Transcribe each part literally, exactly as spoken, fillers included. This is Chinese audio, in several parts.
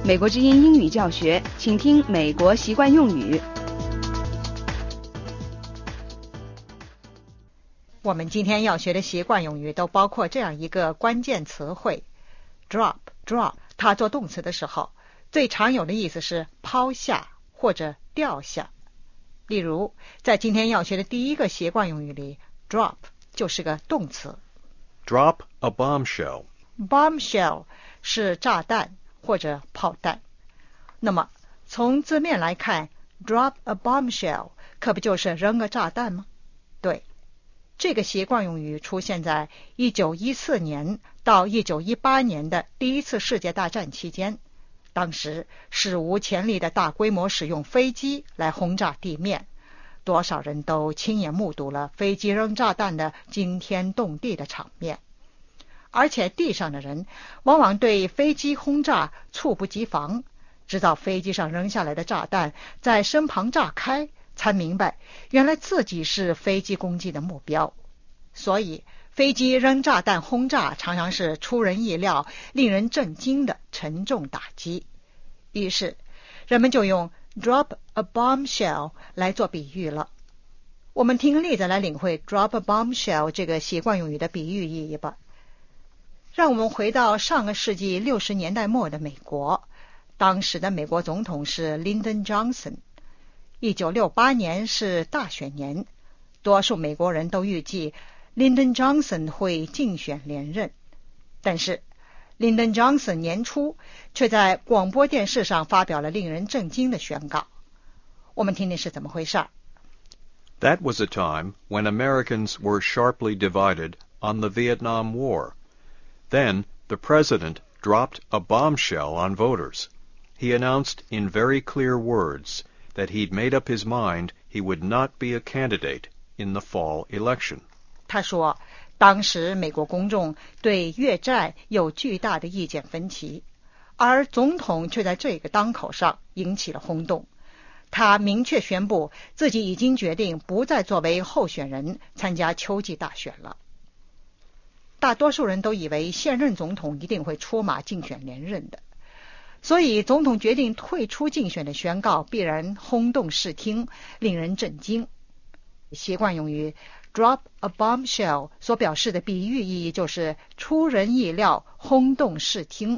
美国之音英语教学，请听美国习惯用语。 我们今天要学的习惯用语都包括这样一个关键词汇 drop drop。 它做动词的时候，最常有的意思是抛下或者掉下。例如在今天要学的第一个习惯用语里， drop 就是个动词。 Drop a bombshell. Bombshell 是炸弹或者炮弹。那么从字面来看， drop a bombshell 可不就是扔个炸弹吗？对，这个习惯用语出现在一九一四年到一九一八年的第一次世界大战期间，当时史无前例的大规模使用飞机来轰炸地面，多少人都亲眼目睹了飞机扔炸弹的惊天动地的场面。而且地上的人往往对飞机轰炸猝不及防，直到飞机上扔下来的炸弹在身旁炸开，才明白原来自己是飞机攻击的目标。所以飞机扔炸弹轰炸常常是出人意料、令人震惊的沉重打击。于是人们就用 drop a bombshell 来做比喻了。我们听个例子来领会 drop a bombshell 这个习惯用语的比喻意义吧。让我们回到上个世纪六十年代末的美国，当时的美国总统是 Lyndon Johnson。一九六八年是大选年，多数美国人都预计 Lyndon Johnson 会竞选连任。但是 Lyndon Johnson 年初却在广播电视上发表了令人震惊的宣告。我们听听是怎么回事。 That was a time when Americans were sharply divided on the Vietnam War.Then, the president dropped a bombshell on voters. He announced in very clear words that he'd made up his mind he would not be a candidate in the fall election. 他说，当时美国公众对越战有巨大的意见分歧，而总统却在这个当口上引起了轰动。他明确宣布自己已经决定不再作为候选人参加秋季大选了。大多数人都以为现任总统一定会出马竞选连任的，所以总统决定退出竞选的宣告必然轰动视听，令人震惊。习惯用语 drop a bombshell 所表示的比喻意义就是出人意料，轰动视听。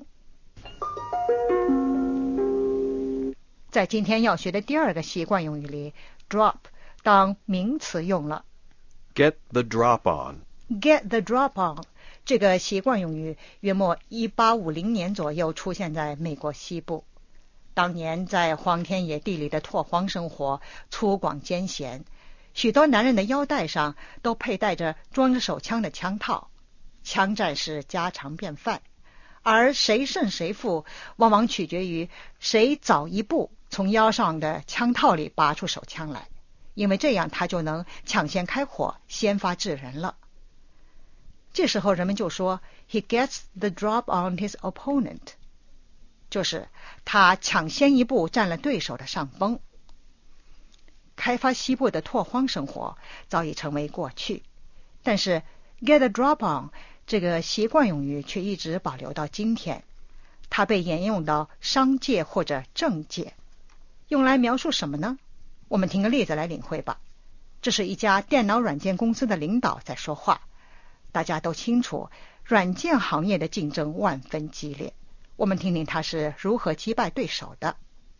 在今天要学的第二个习惯用语里， drop 当名词用了。 Get the drop on. Get the drop on 这个习惯用语约莫一八五零年左右出现在美国西部。当年在荒天野地里的拓荒生活粗犷艰险，许多男人的腰带上都佩戴着装着手枪的枪套，枪战是家常便饭，而谁胜谁负往往取决于谁早一步从腰上的枪套里拔出手枪来，因为这样他就能抢先开火，先发制人了。这时候人们就说 he gets the drop on his opponent， 就是他抢先一步占了对手的上风。开发西部的拓荒生活早已成为过去，但是 get the drop on 这个习惯用语却一直保留到今天，它被沿用到商界或者政界。用来描述什么呢？我们听个例子来领会吧。这是一家电脑软件公司的领导在说话。大家都清楚，软件行业的竞争万分激烈。我们听听他是如何击败对手的。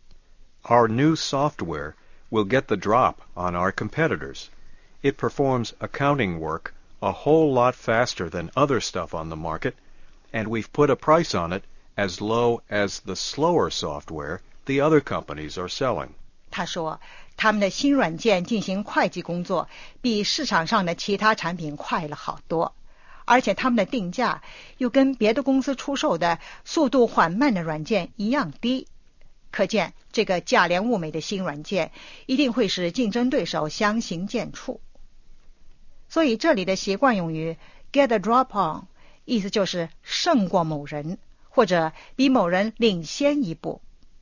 Our new software will get the drop on our competitors. It performs accounting work a whole lot faster than other stuff on the market, and we've put a price on it as low as the slower software the other companies are selling. 他说，他们的新软件进行会计工作比市场上的其他产品快了好多，而且他们的定价又跟别的公司出售的速度缓慢的软件一样低。可见这个价廉物美的新软件一定会使竞争对手相形见绌。所以这里的习惯用语 get a drop on 意思就是胜过某人，或者比某人领先一步。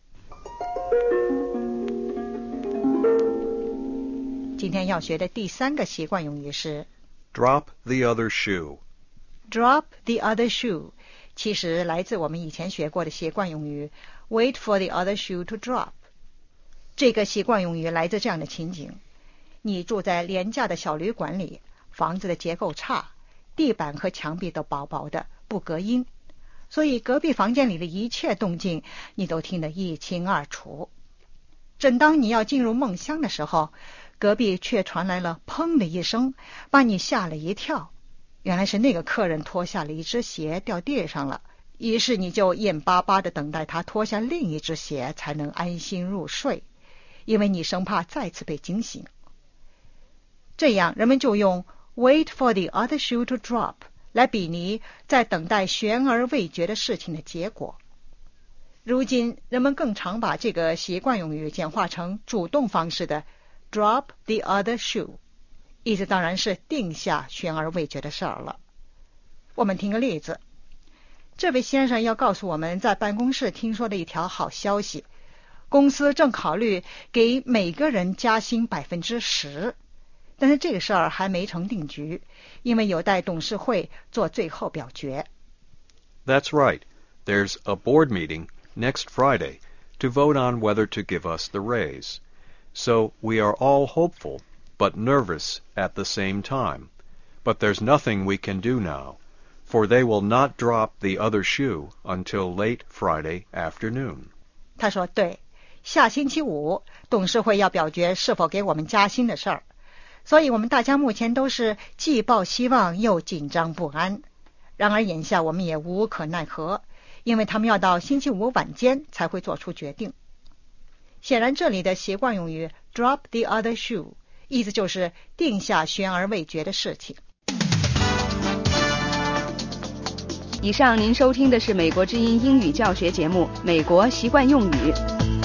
今天要学的第三个习惯用语是 Drop the other shoe. Drop the other shoe 其实来自我们以前学过的习惯用语 wait for the other shoe to drop。 这个习惯用语来自这样的情景：你住在廉价的小旅馆里，房子的结构差，地板和墙壁都薄薄的，不隔音，所以隔壁房间里的一切动静你都听得一清二楚。正当你要进入梦乡的时候，隔壁却传来了砰的一声，把你吓了一跳。原来是那个客人脱下了一只鞋掉地上了，于是你就眼巴巴地等待他脱下另一只鞋才能安心入睡，因为你生怕再次被惊醒。这样人们就用 wait for the other shoe to drop 来比拟在等待悬而未决的事情的结果。如今人们更常把这个习惯用语简化成主动方式的 drop the other shoe， 意思当然是定下悬而未决的事儿了。我们听个例子，这位先生要告诉我们在办公室听说的一条好消息，公司正考虑给每个人加薪百分之十，但是这个事儿还没成定局，因为有待董事会做最后表决。 That's right. There's a board meeting next Friday to vote on whether to give us the raise. So we are all hopeful, but nervous at the same time. But there's nothing we can do now, for they will not drop the other shoe until late Friday afternoon. 他说对，下星期五董事会要表决是否给我们加薪的事儿，所以我们大家目前都是既抱希望又紧张不安。然而眼下我们也无可奈何，因为他们要到星期五晚间才会做出决定。显然这里的习惯用语 drop the other shoe 意思就是定下悬而未决的事情。 以上您收听的是美国之音英语教学节目《美国习惯用语》。